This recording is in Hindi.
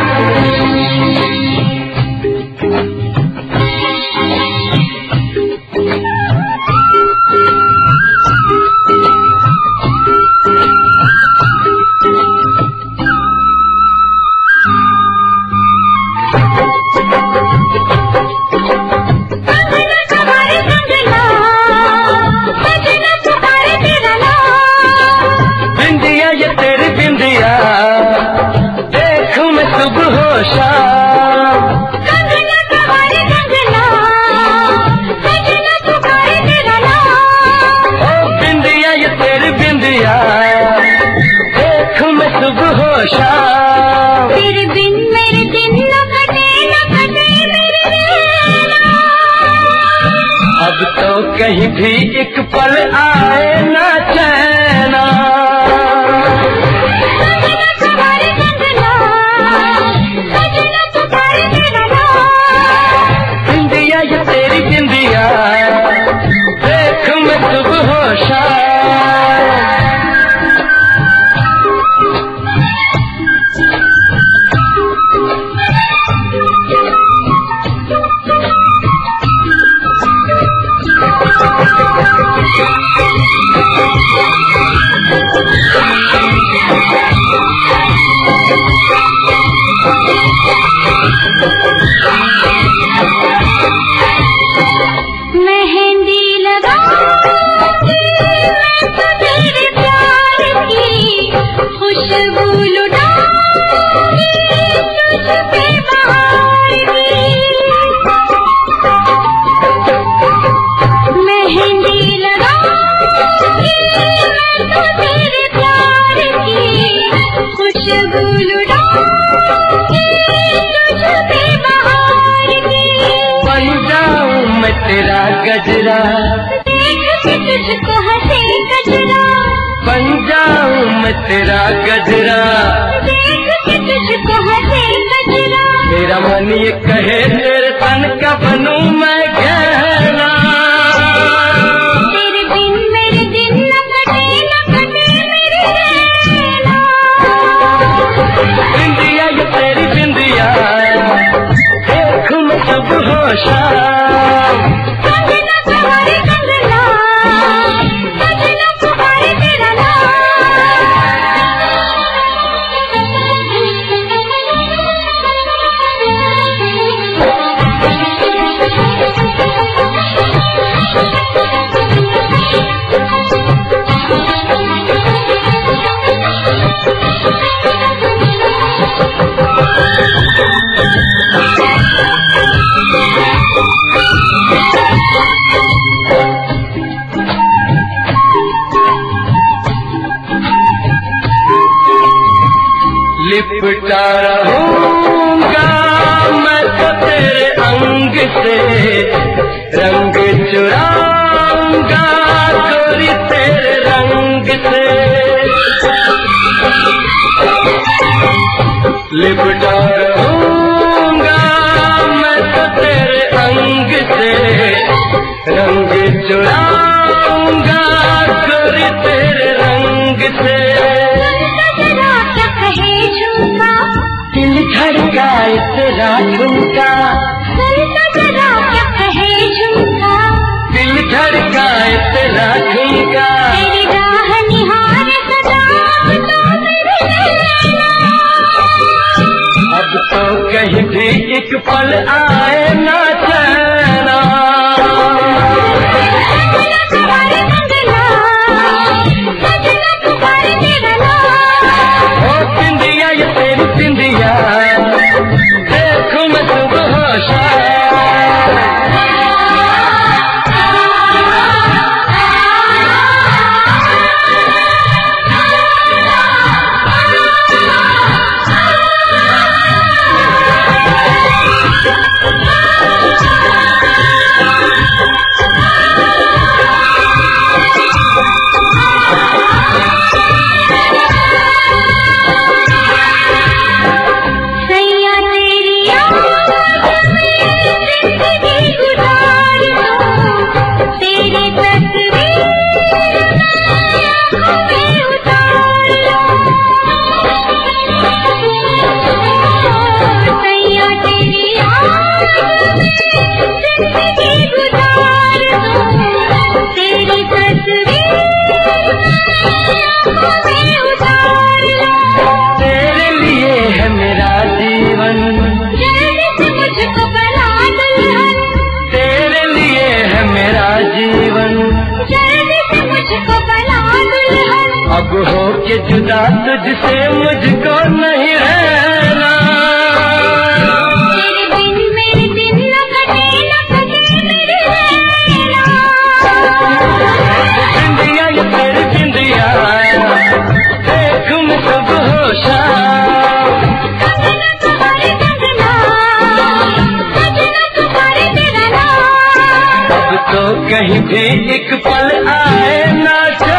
तेरे बिन मेरे दिन न कटे मेरे नैना। अब तो कहीं भी एक पल आए ना चैना। बिंदिया ये तेरी बिंदिया, देख मैं सुबह हो शाम। मेहंदी लगाऊंगी मैं तो तेरे प्यार की, खुशबू लुटाऊंगी तुझ पे बहार की। मेहंदी लगाऊंगी मैं तो तेरे प्यार की, खुशबू लुटाऊंगी तुझ पे बहार की। बन जाऊं मैं तेरा गजरा, देख के तुझको हंसे गजरा। बन जाऊं मैं तेरा गजरा, देख के तुझको हंसे गजरा। तेरा मन ये कहे तेरे तन का बनूं मैं गहना। तेरे बिन मेरे दिन न कटे मेरे नैना। बिंदिया ये तेरी बिंदिया, देख मैं सुबह हो शाम। कंगना तुम्हारे कंगना, सजना तुम्हारे तेरा नाम। लिपटा रहूंगा मैं तो तेरे अंग से, रंग चुराऊंगा गोरी तेरे रंग से। लिपटा रहूंगा मैं तो तेरे अंग से, रंग चुराऊंगा गोरी तेरे रंग से। दिल धड़काए तेरा झुमका, क्या कहे झुमका। दिल धड़काए तेरा झुमका। तेरी राह निहार सदा तो मेरे नैना। अब तो कहीं भी एक पल आए ना चैना। तुम्हारे कंगना, सजना तुम्हारे तेरा नाम। ओ बिंदिया ये तेरी बिंदिया, देखो मैं सुबह हो शाम। अब हो के जुदा तुझसे मुझको नहीं रहना। तेरे दिन न कटे मेरे रहना। बिंदिया ये तेरी बिंदिया, देख मैं सब होशा। तुम्हारे कंगना, सजना तुम्हारे तेरा नाम। अब तो कहीं भी एक पल आए ना